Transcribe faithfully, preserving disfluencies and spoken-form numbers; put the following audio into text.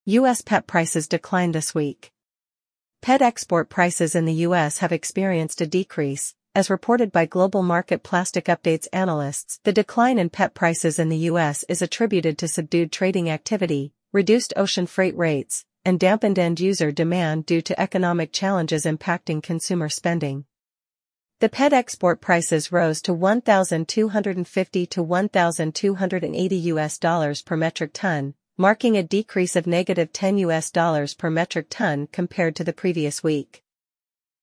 U S pet prices declined this week. Pet export prices in the U S have experienced a decrease, as reported by Global Market Plastic Updates analysts. The decline in pet prices in the U S is attributed to subdued trading activity, reduced ocean freight rates, and dampened end-user demand due to economic challenges impacting consumer spending. The pet export prices rose to one thousand two hundred fifty to one thousand two hundred eighty U S dollars per metric ton, marking a decrease of negative ten U S dollars per metric ton compared to the previous week.